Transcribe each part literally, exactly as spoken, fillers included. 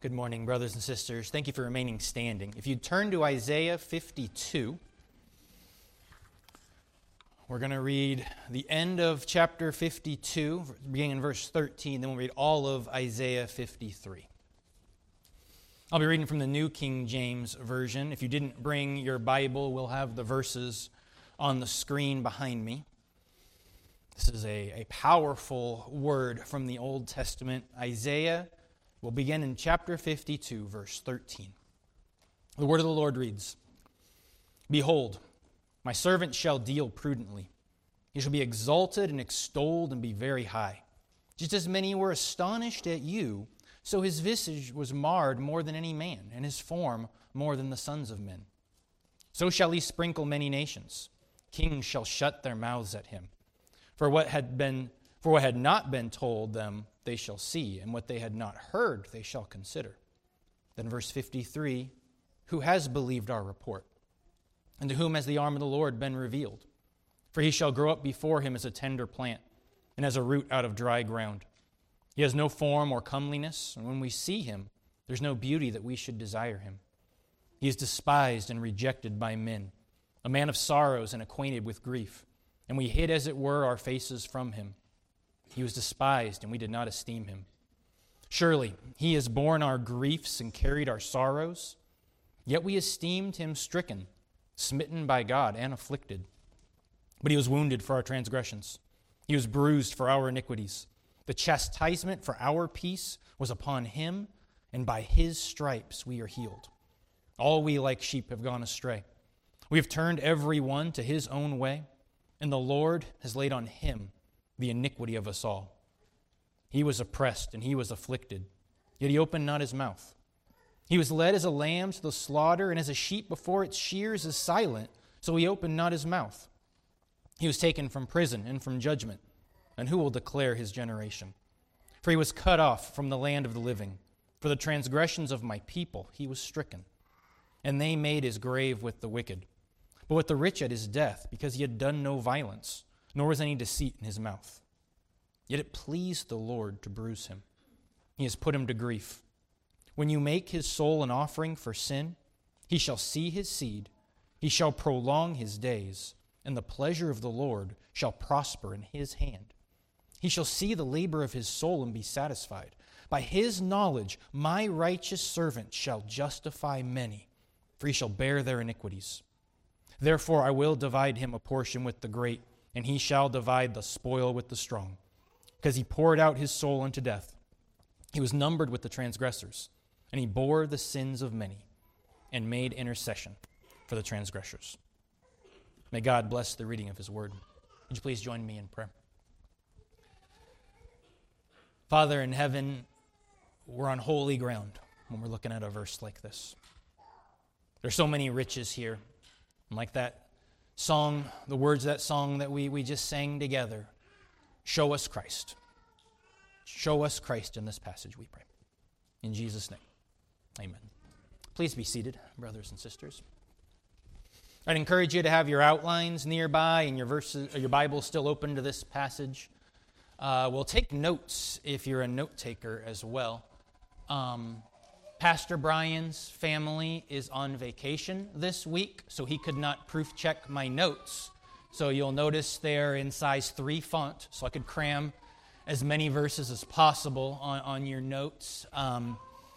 Good morning, brothers and sisters. Thank you for remaining standing. If you turn to Isaiah fifty-two, we're going to read the end of chapter fifty-two, beginning in verse thirteen, then we'll read all of Isaiah fifty-three. I'll be reading from the New King James Version. If you didn't bring your Bible, we'll have the verses on the screen behind me. This is a, a powerful word from the Old Testament. Isaiah will begin in chapter fifty-two, verse thirteen. The word of the Lord reads, "Behold, my servant shall deal prudently. He shall be exalted and extolled and be very high. Just as many were astonished at you, so his visage was marred more than any man, and his form more than the sons of men. So shall he sprinkle many nations. Kings shall shut their mouths at him. For what had been, for what had not been told them, they shall see, and what they had not heard, they shall consider." Then verse fifty-three, "Who has believed our report? And to whom has the arm of the Lord been revealed? For he shall grow up before him as a tender plant, and as a root out of dry ground. He has no form or comeliness, and when we see him, there's no beauty that we should desire him. He is despised and rejected by men, a man of sorrows and acquainted with grief. And we hid, as it were, our faces from him. He was despised, and we did not esteem him. Surely he has borne our griefs and carried our sorrows. Yet we esteemed him stricken, smitten by God, and afflicted. But he was wounded for our transgressions. He was bruised for our iniquities. The chastisement for our peace was upon him, and by his stripes we are healed. All we like sheep have gone astray. We have turned every one to his own way, and the Lord has laid on him the iniquity of us all. He was oppressed and he was afflicted, yet he opened not his mouth. He was led as a lamb to the slaughter, and as a sheep before its shears is silent, so he opened not his mouth. He was taken from prison and from judgment, and who will declare his generation? For he was cut off from the land of the living. For the transgressions of my people he was stricken, and they made his grave with the wicked, but with the rich at his death, because he had done no violence, nor was any deceit in his mouth. Yet it pleased the Lord to bruise him. He has put him to grief. When you make his soul an offering for sin, he shall see his seed, he shall prolong his days, and the pleasure of the Lord shall prosper in his hand. He shall see the labor of his soul and be satisfied. By his knowledge my righteous servant shall justify many, for he shall bear their iniquities. Therefore I will divide him a portion with the great, and he shall divide the spoil with the strong. Because he poured out his soul unto death. He was numbered with the transgressors, and he bore the sins of many, and made intercession for the transgressors." May God bless the reading of his word. Would you please join me in prayer? Father in heaven, we're on holy ground when we're looking at a verse like this. There's so many riches here. And like that song, the words of that song that we, we just sang together, show us Christ. Show us Christ in this passage, we pray. In Jesus' name, amen. Please be seated, brothers and sisters. I'd encourage you to have your outlines nearby and your verses, or your Bible still open to this passage. Uh, we'll take notes if you're a note taker as well. Um, Pastor Brian's family is on vacation this week, so he could not proof check my notes. So you'll notice they're in size three font, so I could cram as many verses as possible on, on your notes. Um,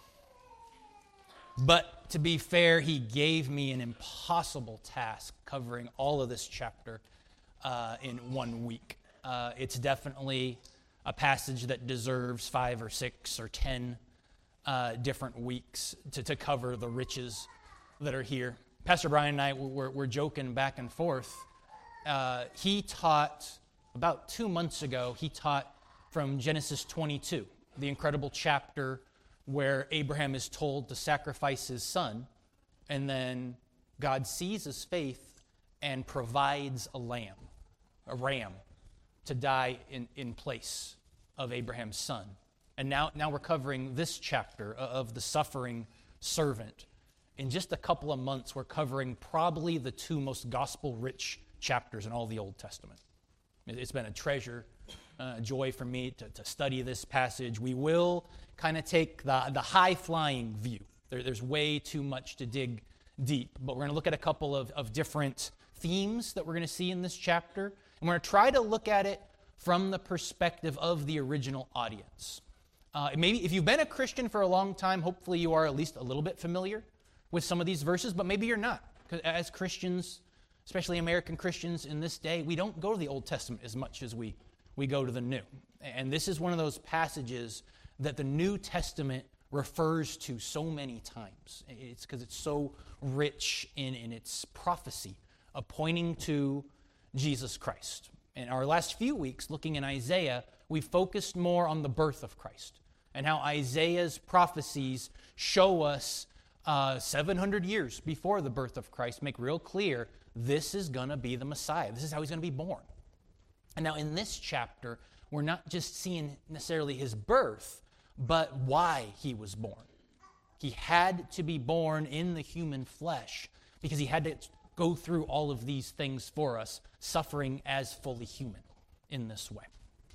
but to be fair, he gave me an impossible task covering all of this chapter uh, in one week. Uh, it's definitely a passage that deserves five or six or ten Uh, different weeks to, to cover the riches that are here. Pastor Brian and I were, were joking back and forth. Uh, he taught, about two months ago, he taught from Genesis twenty-two, the incredible chapter where Abraham is told to sacrifice his son, and then God sees his faith and provides a lamb, a ram, to die in, in place of Abraham's son. And now, now we're covering this chapter of the suffering servant. In just a couple of months, we're covering probably the two most gospel-rich chapters in all the Old Testament. It's been a treasure uh, joy for me to, to study this passage. We will kind of take the, the high-flying view. There, there's way too much to dig deep, but we're going to look at a couple of, of different themes that we're going to see in this chapter, and we're going to try to look at it from the perspective of the original audience. Uh, maybe if you've been a Christian for a long time, hopefully you are at least a little bit familiar with some of these verses, but maybe you're not. Because as Christians, especially American Christians in this day, we don't go to the Old Testament as much as we, we go to the New. And this is one of those passages that the New Testament refers to so many times. It's because it's so rich in, in its prophecy of pointing to Jesus Christ. In our last few weeks, looking in Isaiah, we focused more on the birth of Christ and how Isaiah's prophecies show us uh, seven hundred years before the birth of Christ make real clear this is going to be the Messiah. This is how he's going to be born. And now in this chapter, we're not just seeing necessarily his birth, but why he was born. He had to be born in the human flesh because he had to go through all of these things for us, suffering as fully human in this way.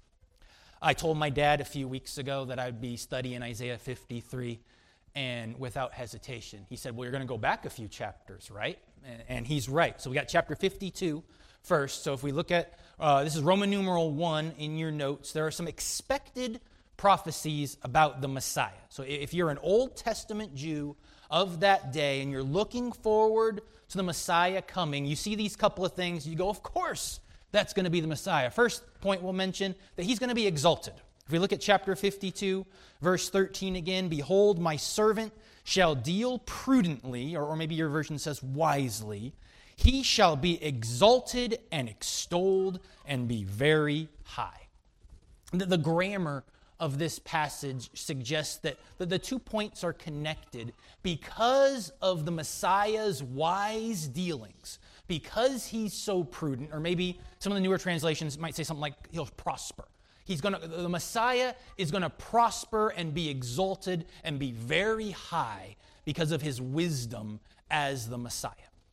I told my dad a few weeks ago that I'd be studying Isaiah fifty-three, and without hesitation, he said, well, you're going to go back a few chapters, right? And, and he's right. So we got chapter fifty-two first. So if we look at, uh, this is Roman numeral one in your notes, there are some expected prophecies about the Messiah. So if you're an Old Testament Jew of that day and you're looking forward to the Messiah coming, you see these couple of things, you go, of course, that's going to be the Messiah. First point we'll mention, that he's going to be exalted. If we look at chapter fifty-two, verse thirteen again, behold, my servant shall deal prudently, or, or maybe your version says wisely. He shall be exalted and extolled and be very high. The, the grammar of this passage suggests that the, the two points are connected because of the Messiah's wise dealings, because he's so prudent, or maybe some of the newer translations might say something like he'll prosper. He's gonna, the Messiah is going to prosper and be exalted and be very high because of his wisdom as the Messiah.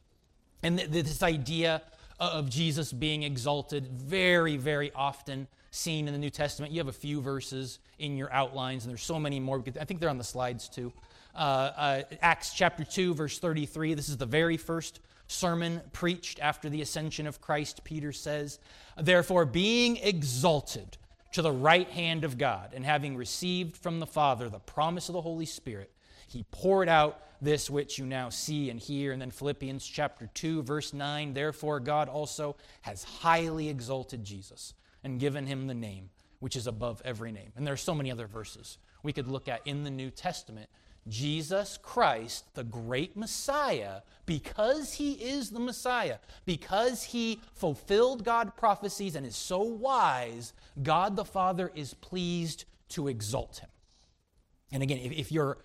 And th- this idea of Jesus being exalted, very, very often seen in the New Testament. You have a few verses in your outlines, and there's so many more. I think they're on the slides too. Uh, uh, Acts chapter two, verse thirty-three. This is the very first sermon preached after the ascension of Christ. Peter says, therefore, being exalted to the right hand of God, and having received from the Father the promise of the Holy Spirit, he poured out this which you now see and hear. And then Philippians chapter two, verse nine, therefore God also has highly exalted Jesus and given him the name which is above every name. And there are so many other verses we could look at in the New Testament. Jesus Christ, the great Messiah, because he is the Messiah, because he fulfilled God's prophecies and is so wise, God the Father is pleased to exalt him. And again, if, if you're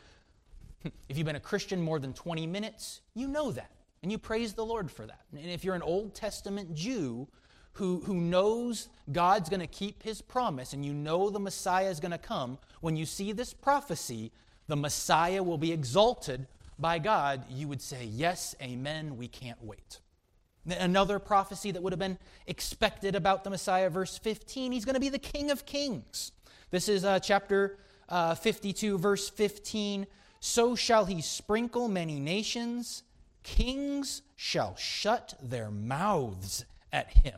if you've been a Christian more than twenty minutes, you know that, and you praise the Lord for that. And if you're an Old Testament Jew who, who knows God's going to keep his promise, and you know the Messiah is going to come, when you see this prophecy, the Messiah will be exalted by God, you would say, yes, amen, we can't wait. Another prophecy that would have been expected about the Messiah, verse fifteen, he's going to be the King of Kings. This is uh, chapter uh, fifty-two, verse fifteen. So shall he sprinkle many nations, kings shall shut their mouths at him.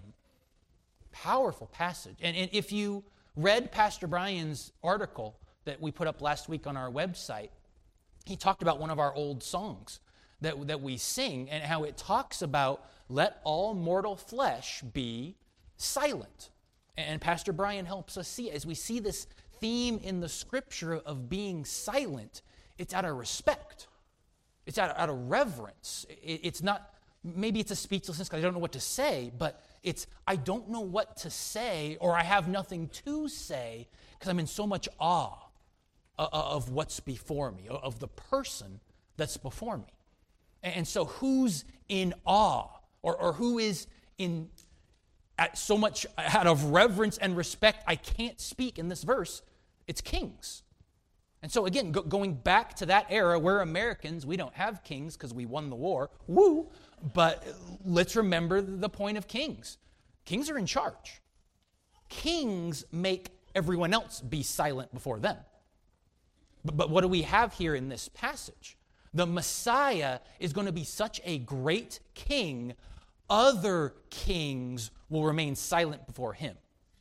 Powerful passage. And, and if you read Pastor Brian's article that we put up last week on our website, he talked about one of our old songs that, that we sing and how it talks about let all mortal flesh be silent. And Pastor Brian helps us see, as we see this theme in the scripture of being silent, it's out of respect. It's out of, out of reverence. It, it's not, maybe it's a speechlessness because I don't know what to say, but it's I don't know what to say, or I have nothing to say because I'm in so much awe of what's before me, of the person that's before me. And so who's in awe, or, or who is in at so much out of reverence and respect I can't speak in this verse? It's kings. And so again, go, going back to that era, we're Americans, we don't have kings because we won the war, woo, but let's remember the point of kings. Kings are in charge. Kings make everyone else be silent before them. But, but what do we have here in this passage? The Messiah is going to be such a great king, other kings will remain silent before him.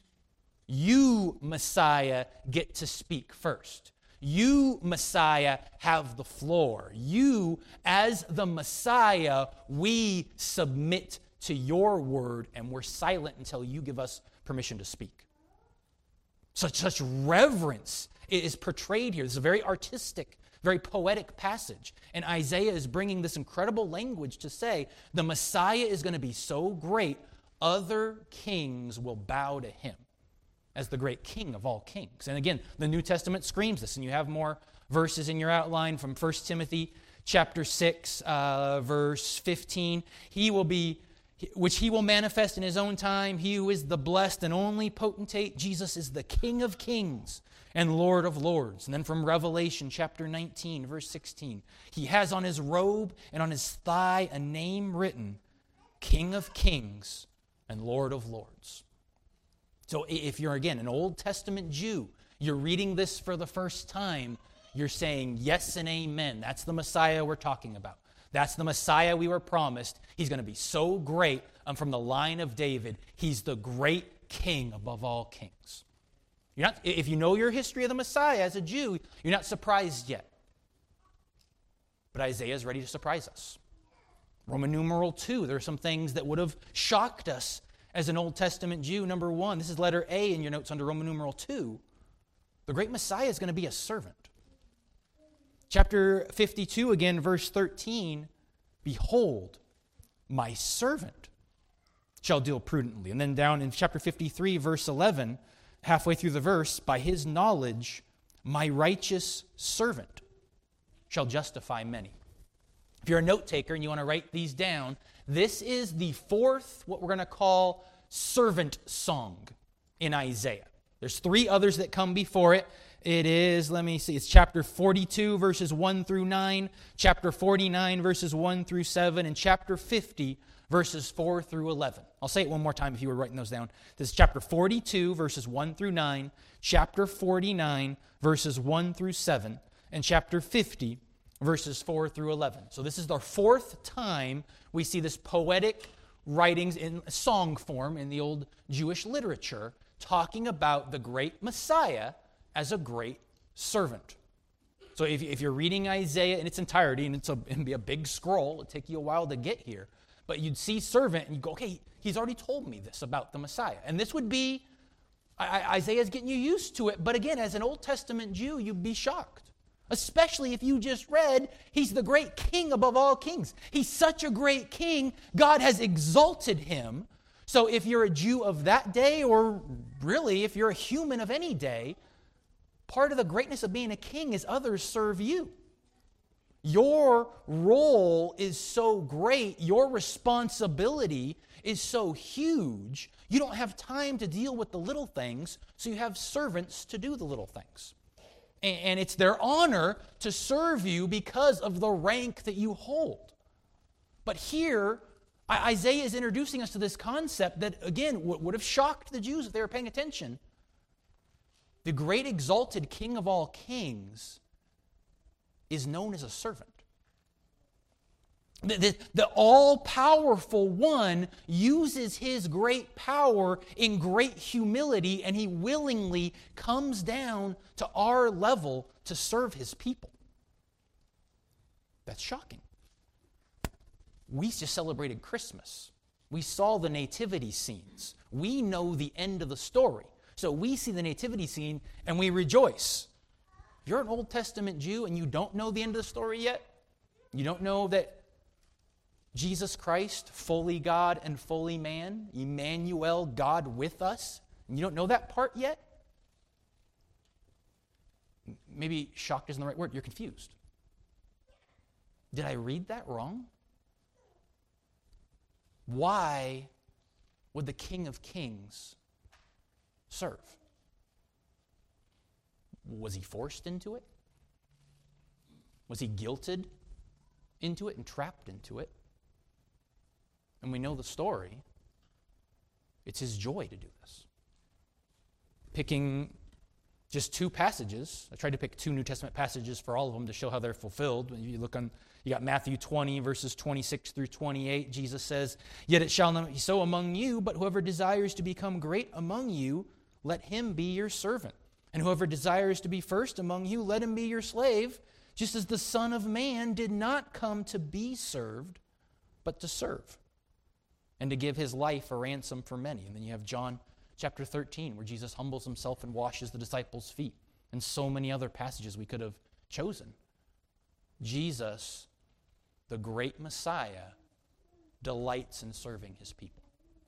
You, Messiah, get to speak first. You, Messiah, have the floor. You, as the Messiah, we submit to your word, and we're silent until you give us permission to speak. Such, such reverence is portrayed here. This is a very artistic, very poetic passage. And Isaiah is bringing this incredible language to say the Messiah is going to be so great, other kings will bow to him as the great king of all kings. And again, the New Testament screams this, and you have more verses in your outline from First Timothy chapter six, uh, verse fifteen. He will be, which he will manifest in his own time. He who is the blessed and only potentate, Jesus is the King of kings and Lord of lords. And then from Revelation chapter nineteen, verse sixteen, he has on his robe and on his thigh a name written, King of kings and Lord of lords. So if you're, again, an Old Testament Jew, you're reading this for the first time, you're saying yes and amen. That's the Messiah we're talking about. That's the Messiah we were promised. He's going to be so great. I'm from the line of David. He's the great king above all kings. You're not, if you know your history of the Messiah as a Jew, you're not surprised yet. But Isaiah is ready to surprise us. Roman numeral two, there are some things that would have shocked us as an Old Testament Jew. Number one, this is letter A in your notes under Roman numeral two. The great Messiah is going to be a servant. Chapter fifty-two, again, verse thirteen, behold, my servant shall deal prudently. And then down in chapter fifty-three, verse eleven, halfway through the verse, by his knowledge, my righteous servant shall justify many. If you're a note taker and you want to write these down, this is the fourth, what we're going to call, servant song in Isaiah. There's three others that come before it. It is, let me see, it's chapter forty-two, verses one through nine, chapter forty-nine, verses one through seven, and chapter fifty, verses four through eleven. I'll say it one more time if you were writing those down. This is chapter forty-two, verses one through nine, chapter forty-nine, verses one through seven, and chapter fifty, verses four through eleven. So this is the fourth time we see this poetic writings in song form in the old Jewish literature talking about the great Messiah as a great servant. So if, if you're reading Isaiah in its entirety, and it's a, it'd be a big scroll, it'd take you a while to get here, but you'd see servant and you go, okay, he's already told me this about the Messiah. And this would be, I, Isaiah's getting you used to it, but again, as an Old Testament Jew, you'd be shocked. Especially if you just read, he's the great king above all kings. He's such a great king, God has exalted him. So if you're a Jew of that day, or really if you're a human of any day, part of the greatness of being a king is others serve you. Your role is so great, your responsibility is so huge, you don't have time to deal with the little things, so you have servants to do the little things. And it's their honor to serve you because of the rank that you hold. But here, Isaiah is introducing us to this concept that, again, would have shocked the Jews if they were paying attention. The great exalted King of all kings is known as a servant. The, the, the all-powerful one uses his great power in great humility, and he willingly comes down to our level to serve his people. That's shocking. We just celebrated Christmas. We saw the nativity scenes. We know the end of the story. So we see the nativity scene and we rejoice. If you're an Old Testament Jew and you don't know the end of the story yet, you don't know that Jesus Christ, fully God and fully man, Emmanuel, God with us, and you don't know that part yet, maybe shocked isn't the right word, you're confused. Did I read that wrong? Why would the King of Kings serve? Was he forced into it? Was he guilted into it and trapped into it? And we know the story. It's his joy to do this. picking just two passages. I tried to pick two New Testament passages for all of them to show how they're fulfilled. When you look on, you got Matthew twenty, verses twenty-six through twenty-eight. Jesus says, "Yet it shall not be so among you, but whoever desires to become great among you, let him be your servant. And whoever desires to be first among you, let him be your slave, just as the Son of Man did not come to be served, but to serve, and to give his life a ransom for many." And then you have John chapter thirteen, where Jesus humbles himself and washes the disciples' feet, and so many other passages we could have chosen. Jesus, the great Messiah, delights in serving his people.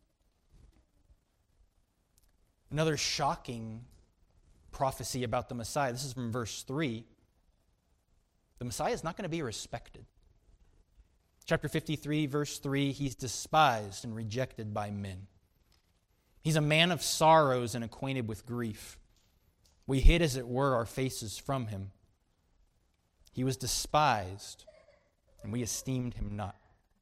Another shocking prophecy about the Messiah, this is from verse three. The Messiah is not going to be respected. Chapter fifty-three, verse three, he's despised and rejected by men. He's a man of sorrows and acquainted with grief. We hid, as it were, our faces from him. He was despised, and we esteemed him not.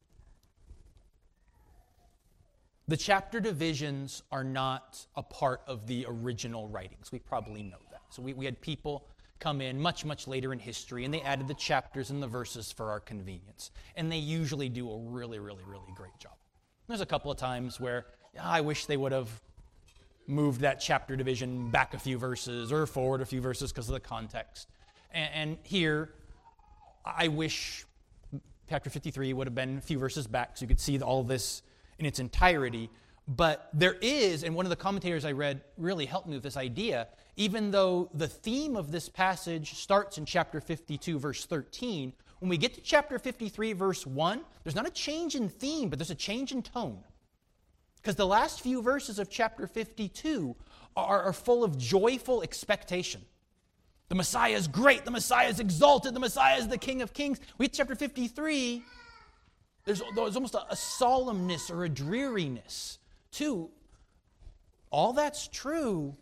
The chapter divisions are not a part of the original writings. We probably know that. So we, we had people come in much, much later in history, and they added the chapters and the verses for our convenience. And they usually do a really, really, really great job. There's a couple of times where I wish they would have moved that chapter division back a few verses or forward a few verses because of the context. And, and here, I wish chapter fifty-three would have been a few verses back so you could see all of this in its entirety. But there is, and one of the commentators I read really helped me with this idea, even though the theme of this passage starts in chapter fifty-two, verse thirteen, when we get to chapter fifty-three, verse one, there's not a change in theme, but there's a change in tone. Because the last few verses of chapter fifty-two are, are full of joyful expectation. The Messiah is great, the Messiah is exalted, the Messiah is the King of Kings. We get to chapter fifty-three, there's, there's almost a, a solemnness or a dreariness to all that's true.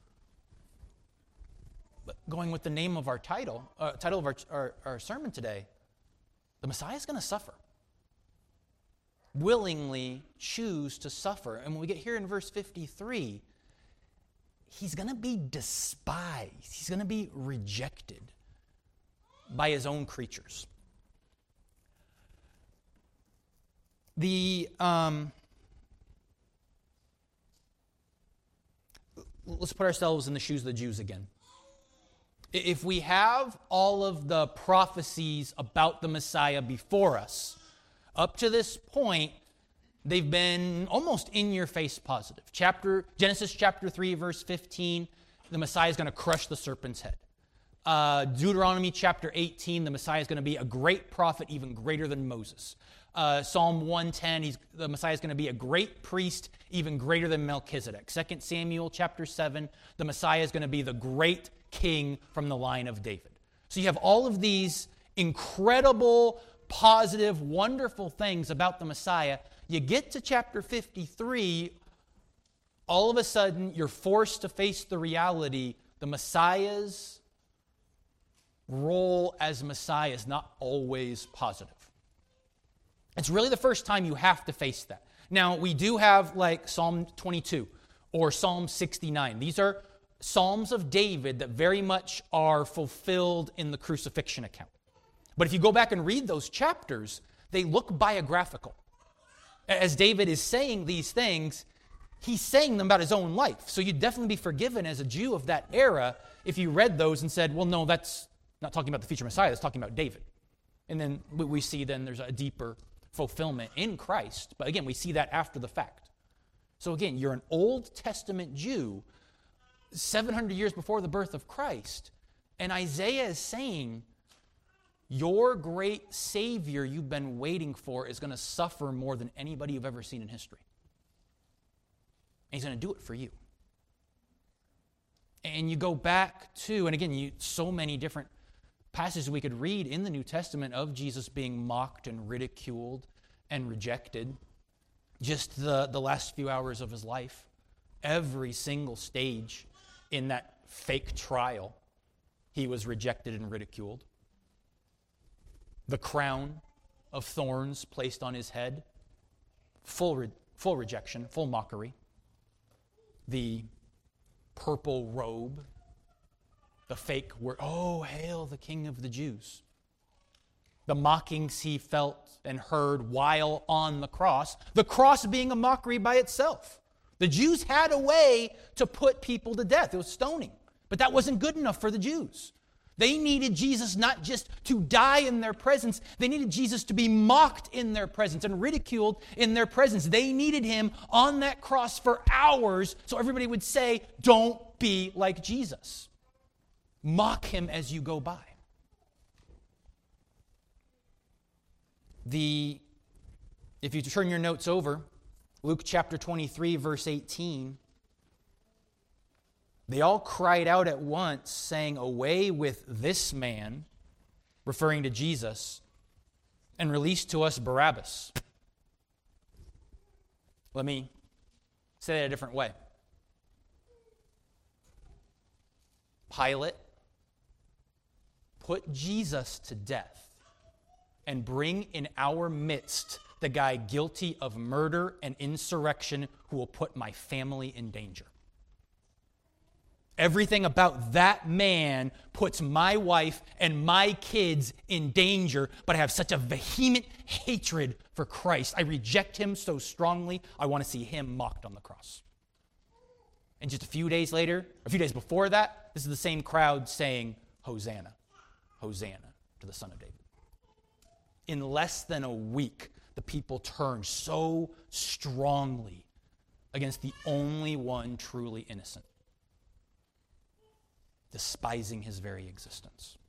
But going with the name of our title, uh, title of our, our, our sermon today, the Messiah is going to suffer. Willingly choose to suffer. And when we get here in verse fifty-three, he's going to be despised. He's going to be rejected by his own creatures. The um, let's put ourselves in the shoes of the Jews again. If we have all of the prophecies about the Messiah before us, up to this point, they've been almost in-your-face positive. Chapter Genesis chapter three, verse fifteen, the Messiah is going to crush the serpent's head. Uh, Deuteronomy chapter eighteen, the Messiah is going to be a great prophet, even greater than Moses. Uh, Psalm one ten, he's, the Messiah is going to be a great priest, even greater than Melchizedek. Second Samuel chapter seven, the Messiah is going to be the great king from the line of David. So you have all of these incredible, positive, wonderful things about the Messiah. You get to chapter fifty-three, all of a sudden you're forced to face the reality the Messiah's role as Messiah is not always positive. It's really the first time you have to face that. Now, we do have like Psalm twenty-two or Psalm sixty-nine. These are Psalms of David that very much are fulfilled in the crucifixion account. But if you go back and read those chapters, they look biographical. As David is saying these things, he's saying them about his own life. So you'd definitely be forgiven as a Jew of that era if you read those and said, well, no, that's not talking about the future Messiah, that's talking about David. And then we see then there's a deeper fulfillment in Christ. But again, we see that after the fact. So again, you're an Old Testament Jew seven hundred years before the birth of Christ. And Isaiah is saying, your great Savior you've been waiting for is going to suffer more than anybody you've ever seen in history. And he's going to do it for you. And you go back to, and again, you, so many different passages we could read in the New Testament of Jesus being mocked and ridiculed and rejected. Just the, the last few hours of his life. Every single stage in that fake trial, he was rejected and ridiculed. The crown of thorns placed on his head, full, re- full rejection, full mockery. The purple robe, the fake word, oh, hail the King of the Jews. The mockings he felt and heard while on the cross, the cross being a mockery by itself. The Jews had a way to put people to death. It was stoning. But that wasn't good enough for the Jews. They needed Jesus not just to die in their presence, they needed Jesus to be mocked in their presence and ridiculed in their presence. They needed him on that cross for hours so everybody would say, don't be like Jesus. Mock him as you go by. The, if you turn your notes over, Luke chapter twenty-three, verse eighteen, they all cried out at once, saying, away with this man, referring to Jesus, and release to us Barabbas. Let me say that a different way. Pilate put Jesus to death and bring in our midst the guy guilty of murder and insurrection who will put my family in danger. Everything about that man puts my wife and my kids in danger, but I have such a vehement hatred for Christ. I reject him so strongly, I want to see him mocked on the cross. And just a few days later, a few days before that, this is the same crowd saying, Hosanna, Hosanna to the Son of David. In less than a week, the people turned so strongly against the only one truly innocent, despising his very existence.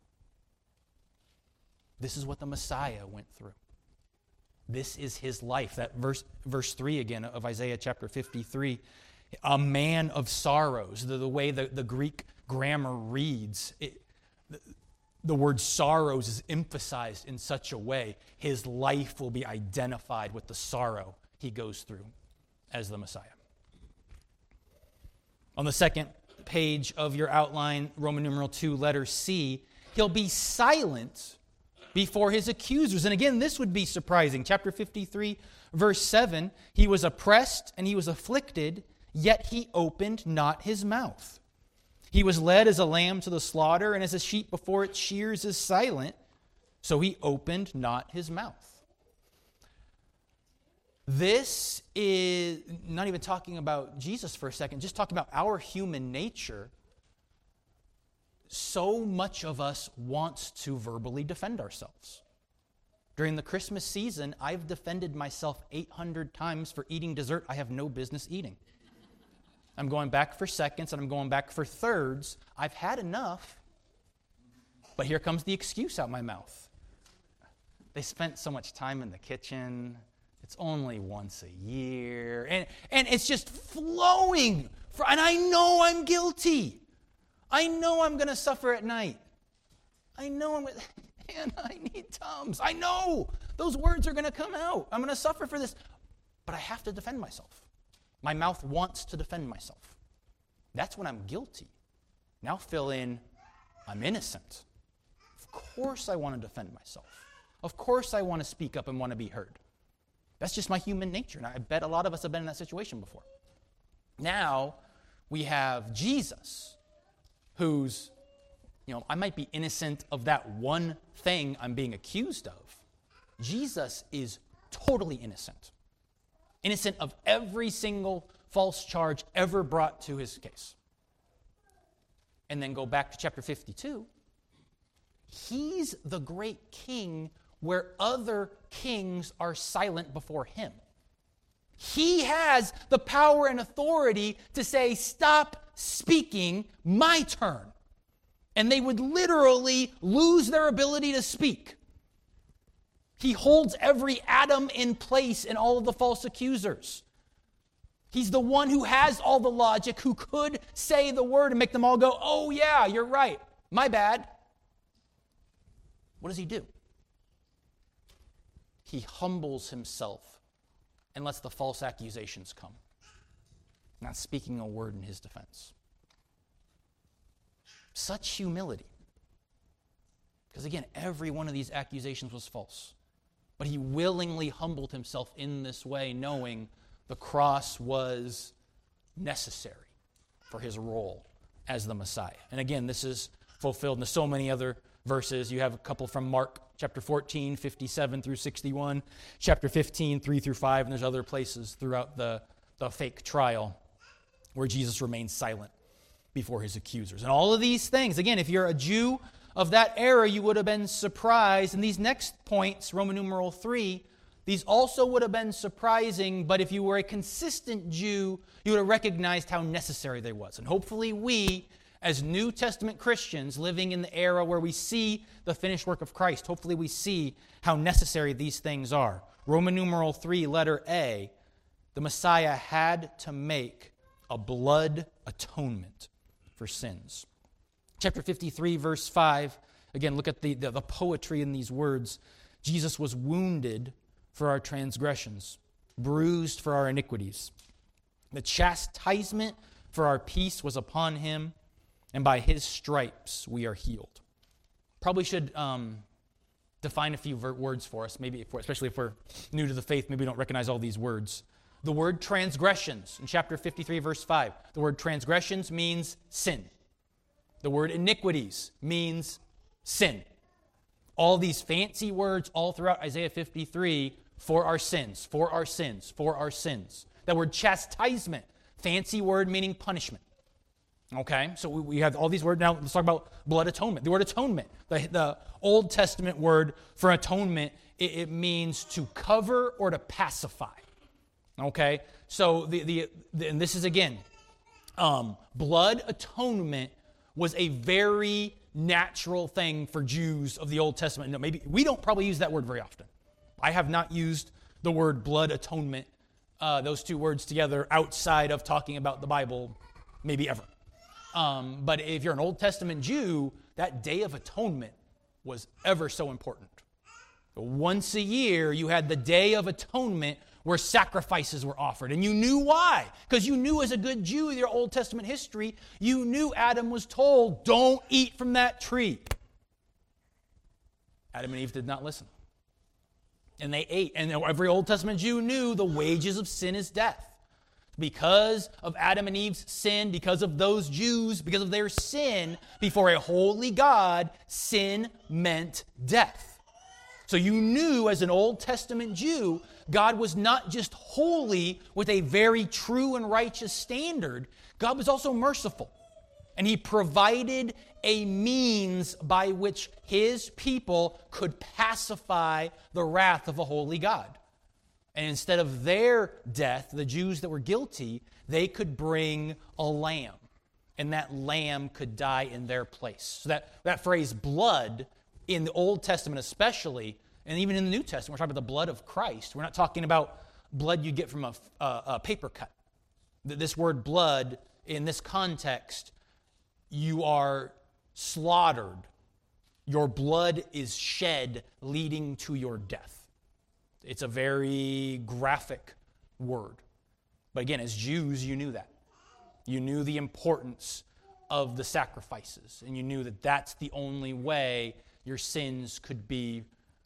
This is what the Messiah went through. This is his life. That verse, verse three again of Isaiah chapter fifty-three, a man of sorrows, the, the way the, the Greek grammar reads, it, the, the word sorrows is emphasized in such a way, his life will be identified with the sorrow he goes through as the Messiah. On the second page of your outline, Roman numeral two, letter C, he'll be silent before his accusers. And again, this would be surprising. Chapter fifty-three, verse seven, he was oppressed and he was afflicted, yet he opened not his mouth. He was led as a lamb to the slaughter, and as a sheep before its shears is silent, so he opened not his mouth. This is not even talking about Jesus for a second, just talking about our human nature. So much of us wants to verbally defend ourselves. During the Christmas season, I've defended myself eight hundred times for eating dessert I have no business eating. I'm going back for seconds and I'm going back for thirds. I've had enough, but here comes the excuse out my mouth. They spent so much time in the kitchen. It's only once a year. And, and it's just flowing. For, and I know I'm guilty. I know I'm going to suffer at night. I know I'm and I need Tums. I know those words are going to come out. I'm going to suffer for this. But I have to defend myself. My mouth wants to defend myself. That's when I'm guilty. Now fill in, I'm innocent. Of course I want to defend myself. Of course I want to speak up and want to be heard. That's just my human nature. And I bet a lot of us have been in that situation before. Now we have Jesus, who's, you know, I might be innocent of that one thing I'm being accused of. Jesus is totally innocent. Innocent of every single false charge ever brought to his case. And then go back to chapter fifty-two. He's the great king where other kings are silent before him. He has the power and authority to say, stop speaking, my turn. And they would literally lose their ability to speak. He holds every atom in place in all of the false accusers. He's the one who has all the logic, who could say the word and make them all go, oh yeah, you're right, my bad. What does he do? He humbles himself and lets the false accusations come, not speaking a word in his defense. Such humility. Because again, every one of these accusations was false. But he willingly humbled himself in this way, knowing the cross was necessary for his role as the Messiah. And again, this is fulfilled in so many other verses. You have a couple from Mark chapter fourteen, fifty-seven through sixty-one, chapter fifteen, three through five, and there's other places throughout the, the fake trial where Jesus remains silent before his accusers. And all of these things, again, if you're a Jew of that era, you would have been surprised. And these next points, Roman numeral three, these also would have been surprising, but if you were a consistent Jew, you would have recognized how necessary they was. And hopefully we, as New Testament Christians living in the era where we see the finished work of Christ, hopefully we see how necessary these things are. Roman numeral three, letter A, the Messiah had to make a blood atonement for sins. Chapter fifty-three, verse five, again, look at the, the, the poetry in these words. Jesus was wounded for our transgressions, bruised for our iniquities. The chastisement for our peace was upon him, and by his stripes we are healed. Probably should um, define a few ver- words for us, maybe if we're, especially if we're new to the faith, maybe we don't recognize all these words. The word transgressions in chapter fifty-three, verse five. The word transgressions means sin. The word iniquities means sin. All these fancy words all throughout Isaiah fifty-three, for our sins, for our sins, for our sins. That word chastisement, fancy word meaning punishment. Okay, so we, we have all these words. Now let's talk about blood atonement. The word atonement, the, the Old Testament word for atonement, it, it means to cover or to pacify. Okay, so the, the, the and this is again, um, blood atonement was a very natural thing for Jews of the Old Testament. No, maybe we don't probably use that word very often. I have not used the word blood atonement, uh, those two words together, outside of talking about the Bible, maybe ever. Um, but if you're an Old Testament Jew, that Day of Atonement was ever so important. Once a year, you had the Day of Atonement where sacrifices were offered. And you knew why. Because you knew as a good Jew in your Old Testament history, you knew Adam was told, don't eat from that tree. Adam and Eve did not listen. And they ate. And every Old Testament Jew knew the wages of sin is death. Because of Adam and Eve's sin, because of those Jews, because of their sin before a holy God, sin meant death. So you knew as an Old Testament Jew, God was not just holy with a very true and righteous standard. God was also merciful. And he provided a means by which his people could pacify the wrath of a holy God. And instead of their death, the Jews that were guilty, they could bring a lamb. And that lamb could die in their place. So that, that phrase, blood, in the Old Testament especially, and even in the New Testament, we're talking about the blood of Christ. We're not talking about blood you get from a, a, a paper cut. This word blood, in this context, you are slaughtered. Your blood is shed leading to your death. It's a very graphic word. But again, as Jews, you knew that. You knew the importance of the sacrifices. And you knew that that's the only way your sins could be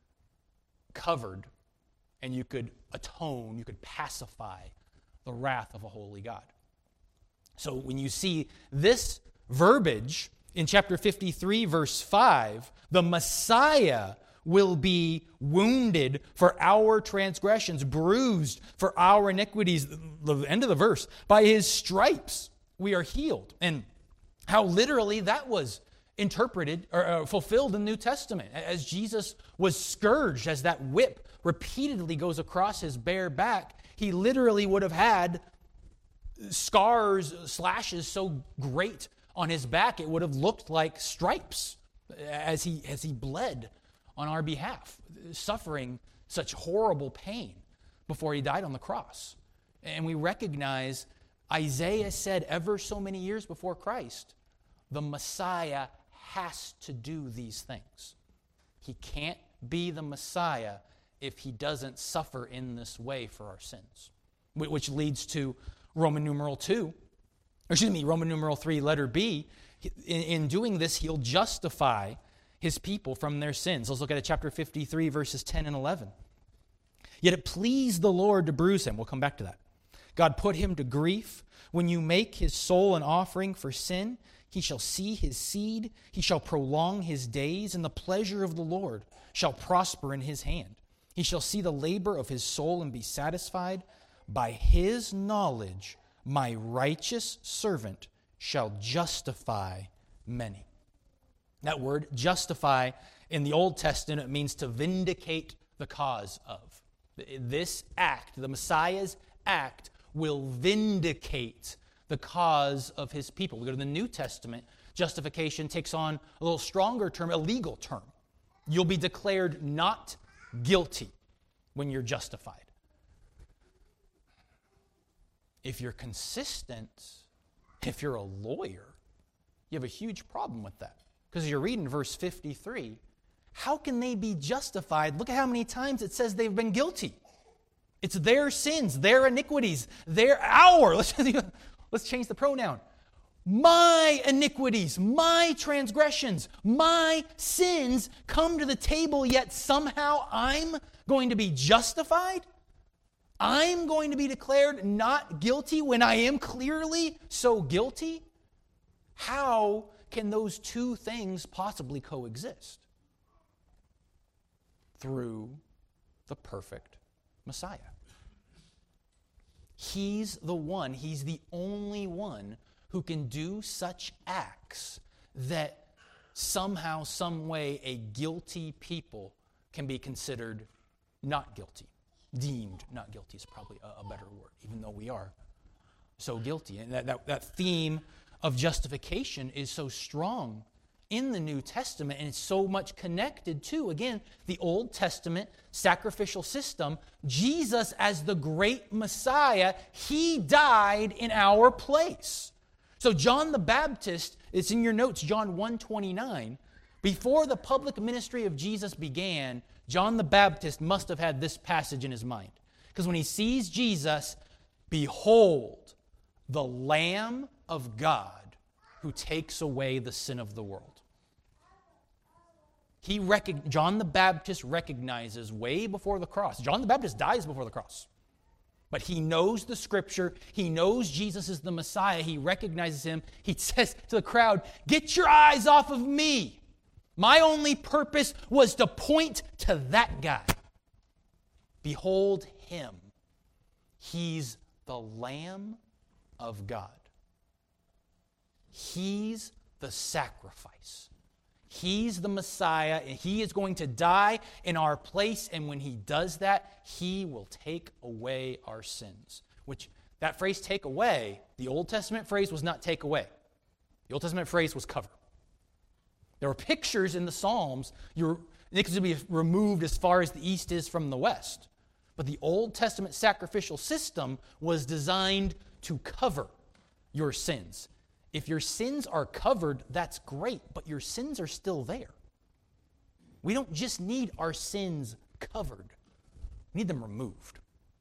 covered and you could atone, you could pacify the wrath of a holy God. So when you see this verbiage in chapter fifty-three, verse five, the Messiah will be wounded for our transgressions, bruised for our iniquities. The end of the verse, by his stripes we are healed. And how literally that was interpreted or uh, fulfilled in the New Testament. As Jesus was scourged, as that whip repeatedly goes across his bare back, he literally would have had scars, slashes so great on his back, it would have looked like stripes as he as he bled on our behalf, suffering such horrible pain before he died on the cross. And we recognize Isaiah said ever so many years before Christ, the Messiah has to do these things. He can't be the Messiah if he doesn't suffer in this way for our sins. Which leads to Roman numeral two, or excuse me, Roman numeral three, letter B. In, in doing this, he'll justify his people from their sins. Let's look at it, chapter fifty-three, verses ten and eleven. Yet it pleased the Lord to bruise him. We'll come back to that. God put him to grief. When you make his soul an offering for sin, he shall see his seed. He shall prolong his days, and the pleasure of the Lord shall prosper in his hand. He shall see the labor of his soul and be satisfied. By his knowledge, my righteous servant shall justify many. That word, justify, in the Old Testament, it means to vindicate the cause of. This act, the Messiah's act, will vindicate the cause of his people. We go to the New Testament, justification takes on a little stronger term, a legal term. You'll be declared not guilty when you're justified. If you're consistent, if you're a lawyer, you have a huge problem with that. Because you're reading verse fifty-three, how can they be justified? Look at how many times it says they've been guilty. It's their sins, their iniquities, their our. Let's, let's change the pronoun. My iniquities, my transgressions, my sins come to the table, yet somehow I'm going to be justified? I'm going to be declared not guilty when I am clearly so guilty? How can those two things possibly coexist? Through the perfect Messiah. He's the one, he's the only one who can do such acts that somehow, some way, a guilty people can be considered not guilty. Deemed not guilty is probably a, a better word, even though we are so guilty. And that, that, that theme of justification is so strong in the New Testament, and it's so much connected to, again, the Old Testament sacrificial system. Jesus as the great Messiah, he died in our place. So John the Baptist, it's in your notes, John one twenty-nine, before the public ministry of Jesus began, John the Baptist must have had this passage in his mind. Because when he sees Jesus, behold, the Lamb of God who takes away the sin of the world. He rec- John the Baptist recognizes way before the cross. John the Baptist dies before the cross. But he knows the Scripture. He knows Jesus is the Messiah. He recognizes him. He says to the crowd, "Get your eyes off of me. My only purpose was to point to that guy. Behold him. He's the Lamb of God. He's the sacrifice. He's the Messiah, and he is going to die in our place, and when he does that, he will take away our sins." Which, that phrase, take away, the Old Testament phrase was not take away. The Old Testament phrase was cover. There were pictures in the Psalms, your iniquities will be removed as far as the east is from the west. But the Old Testament sacrificial system was designed to cover your sins. If your sins are covered, that's great, but your sins are still there. We don't just need our sins covered. We need them removed.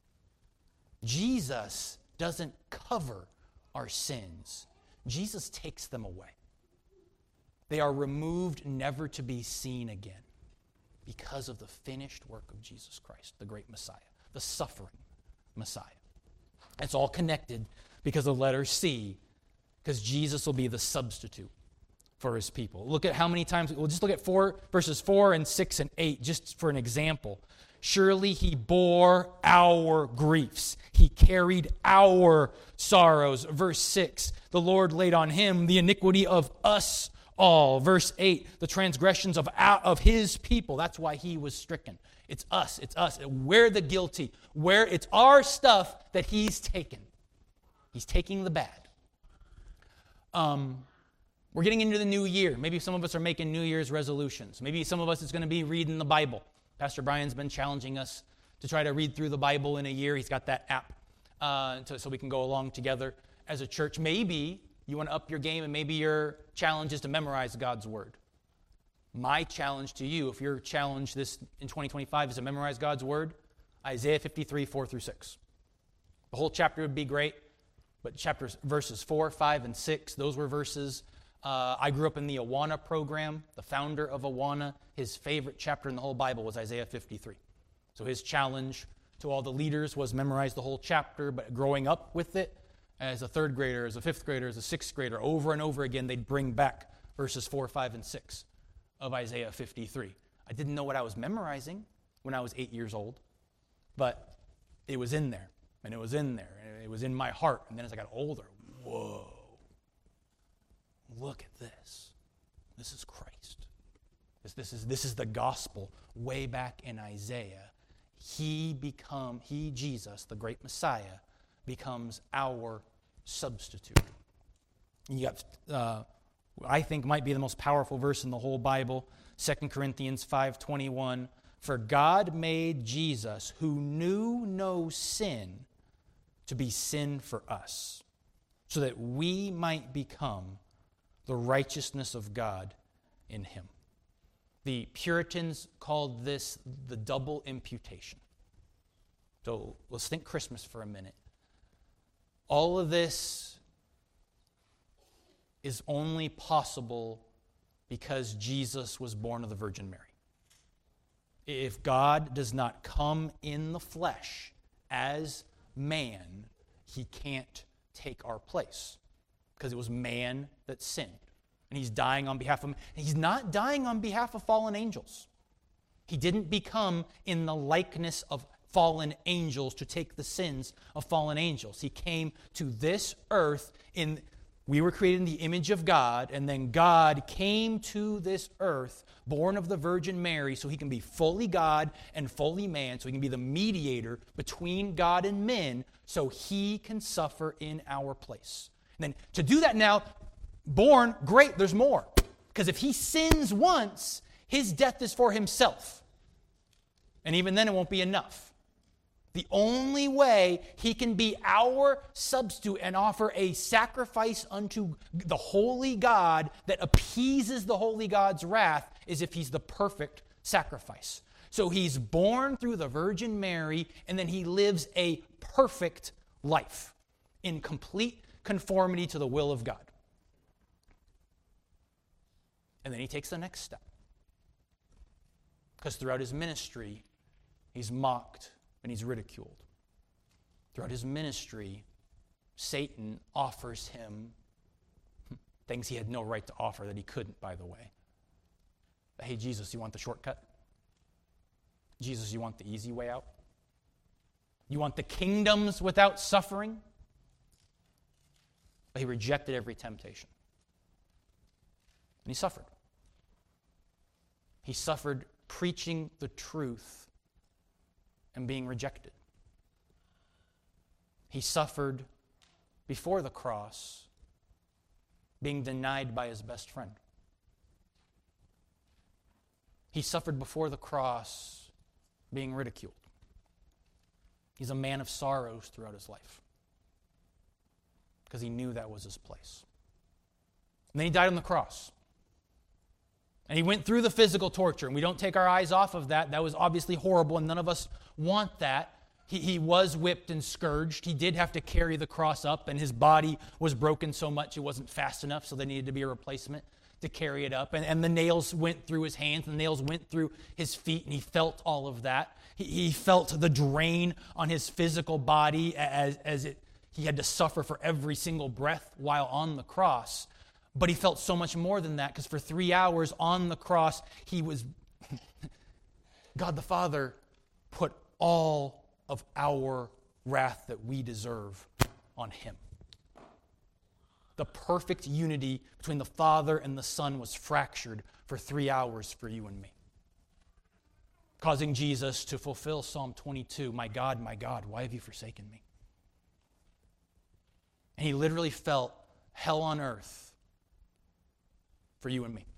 Jesus doesn't cover our sins. Jesus takes them away. They are removed, never to be seen again, because of the finished work of Jesus Christ, the great Messiah, the suffering Messiah. It's all connected because of the letter C, because Jesus will be the substitute for his people. Look at how many times, we'll just look at four, verses four and six and eight, just for an example. Surely he bore our griefs. He carried our sorrows. Verse six, the Lord laid on him the iniquity of us all. Verse eight, the transgressions of, our, of his people. That's why he was stricken. It's us, it's us. We're the guilty. We're, it's our stuff that he's taken. He's taking the bad. Um, we're getting into the new year. Maybe some of us are making New Year's resolutions. Maybe some of us it's going to be reading the Bible. Pastor Brian's been challenging us to try to read through the Bible in a year. He's got that app uh, to, so we can go along together as a church. Maybe you want to up your game, and maybe your challenge is to memorize God's Word. My challenge to you, if your challenge this in twenty twenty-five is to memorize God's Word, Isaiah fifty-three, four through six. The whole chapter would be great. But chapters, verses four, five, and six, those were verses. Uh, I grew up in the Awana program. The founder of Awana, his favorite chapter in the whole Bible was Isaiah fifty-three. So his challenge to all the leaders was memorize the whole chapter, but growing up with it, as a third grader, as a fifth grader, as a sixth grader, over and over again, they'd bring back verses four, five, and six of Isaiah fifty-three. I didn't know what I was memorizing when I was eight years old, but it was in there, and it was in there, and it was in my heart. And then as I got older, whoa, look at this. This is Christ. This, this is, this is the gospel way back in Isaiah. He become, he, Jesus, the great Messiah, becomes our substitute. You got, uh, I think might be the most powerful verse in the whole Bible, Second Corinthians five twenty-one. For God made Jesus, who knew no sin, to be sin for us, so that we might become the righteousness of God in him. The Puritans called this the double imputation. So let's think Christmas for a minute. All of this is only possible because Jesus was born of the Virgin Mary. If God does not come in the flesh as man, he can't take our place because it was man that sinned. And he's dying on behalf of, he's not dying on behalf of fallen angels. He didn't become in the likeness of fallen angels to take the sins of fallen angels. He came to this earth in, we were created in the image of God, and then God came to this earth, born of the Virgin Mary, so he can be fully God and fully man, so he can be the mediator between God and men, so he can suffer in our place. And then to do that now, born, great, there's more. Because if he sins once, his death is for himself. And even then it won't be enough. The only way he can be our substitute and offer a sacrifice unto the holy God that appeases the holy God's wrath is if he's the perfect sacrifice. So he's born through the Virgin Mary, and then he lives a perfect life in complete conformity to the will of God. And then he takes the next step. Because throughout his ministry, he's mocked and he's ridiculed. Throughout his ministry, Satan offers him things he had no right to offer that he couldn't, by the way. But, hey, Jesus, you want the shortcut? Jesus, you want the easy way out? You want the kingdoms without suffering? But he rejected every temptation. And he suffered. He suffered preaching the truth and being rejected. He suffered before the cross, being denied by his best friend. He suffered before the cross, being ridiculed. He's a man of sorrows throughout his life because he knew that was his place. And then he died on the cross. And he went through the physical torture, and we don't take our eyes off of that. That was obviously horrible, and none of us want that. He, he was whipped and scourged. He did have to carry the cross up, and his body was broken so much it wasn't fast enough, so there needed to be a replacement to carry it up. And, and the nails went through his hands, and the nails went through his feet, and he felt all of that. He, he felt the drain on his physical body as, as it, he had to suffer for every single breath while on the cross. But he felt so much more than that, because for three hours on the cross, he was, God the Father put all of our wrath that we deserve on him. The perfect unity between the Father and the Son was fractured for three hours for you and me, causing Jesus to fulfill Psalm twenty-two, my God, my God, why have you forsaken me? And he literally felt hell on earth for you and me.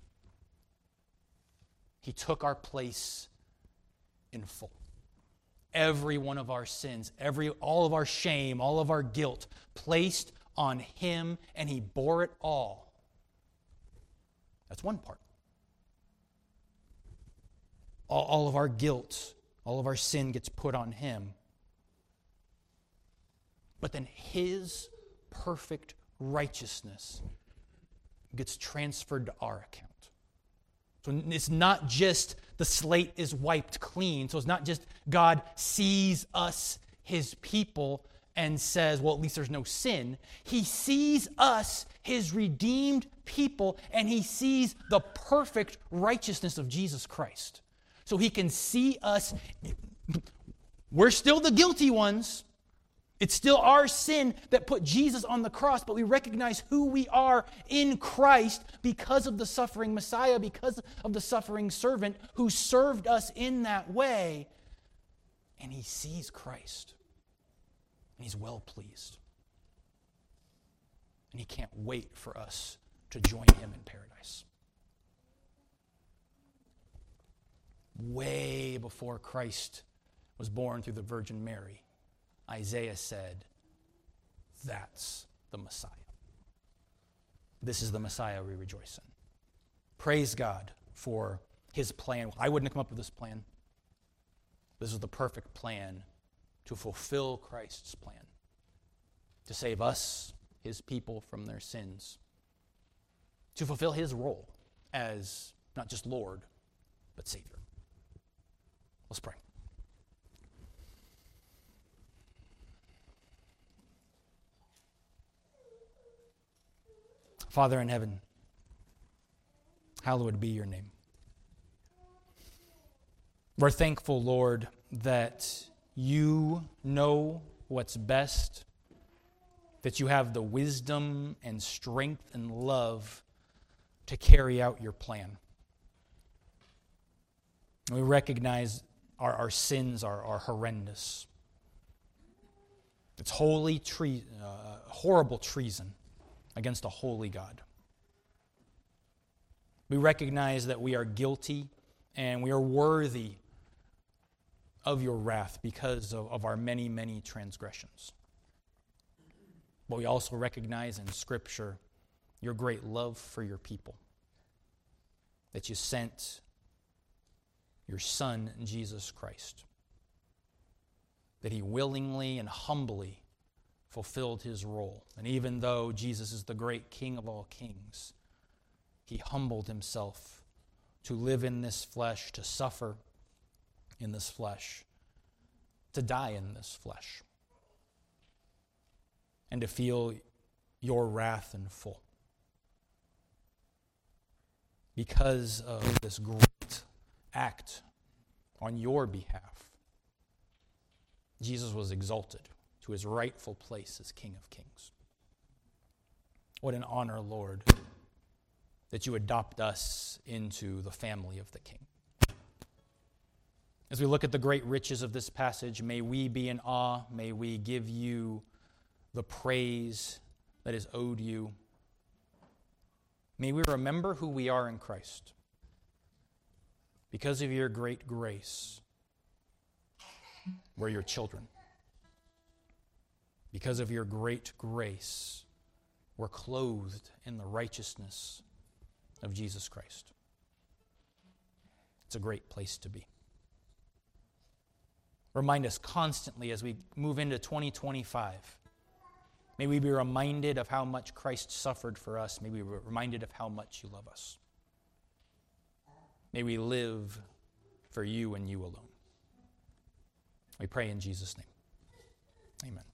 He took our place in full. Every one of our sins, every all of our shame, all of our guilt, placed on him, and he bore it all. That's one part. All, all of our guilt, all of our sin gets put on him. But then his perfect righteousness gets transferred to our account. So it's not just the slate is wiped clean. So it's not just God sees us, his people, and says, well, at least there's no sin. He sees us, his redeemed people, and he sees the perfect righteousness of Jesus Christ. So he can see us. We're still the guilty ones. It's still our sin that put Jesus on the cross, but we recognize who we are in Christ because of the suffering Messiah, because of the suffering servant who served us in that way. And he sees Christ. And he's well pleased. And he can't wait for us to join him in paradise. Way before Christ was born through the Virgin Mary, Isaiah said, that's the Messiah. This is the Messiah we rejoice in. Praise God for his plan. I wouldn't have come up with this plan. This is the perfect plan to fulfill Christ's plan, to save us, his people, from their sins, to fulfill his role as not just Lord, but Savior. Let's pray. Father in heaven, hallowed be your name. We're thankful, Lord, that you know what's best, that you have the wisdom and strength and love to carry out your plan. We recognize our, our sins are, are horrendous. It's holy tre- uh, horrible treason against a holy God. We recognize that we are guilty and we are worthy of your wrath because of, of our many, many transgressions. But we also recognize in Scripture your great love for your people, that you sent your Son, Jesus Christ, that he willingly and humbly fulfilled his role. And even though Jesus is the great King of all kings, he humbled himself to live in this flesh, to suffer in this flesh, to die in this flesh, and to feel your wrath in full. Because of this great act on your behalf, Jesus was exalted to his rightful place as King of Kings. What an honor, Lord, that you adopt us into the family of the King. As we look at the great riches of this passage, may we be in awe, may we give you the praise that is owed you. May we remember who we are in Christ. Because of your great grace, we're your children. Because of your great grace, we're clothed in the righteousness of Jesus Christ. It's a great place to be. Remind us constantly as we move into twenty twenty-five. May we be reminded of how much Christ suffered for us. May we be reminded of how much you love us. May we live for you and you alone. We pray in Jesus' name. Amen.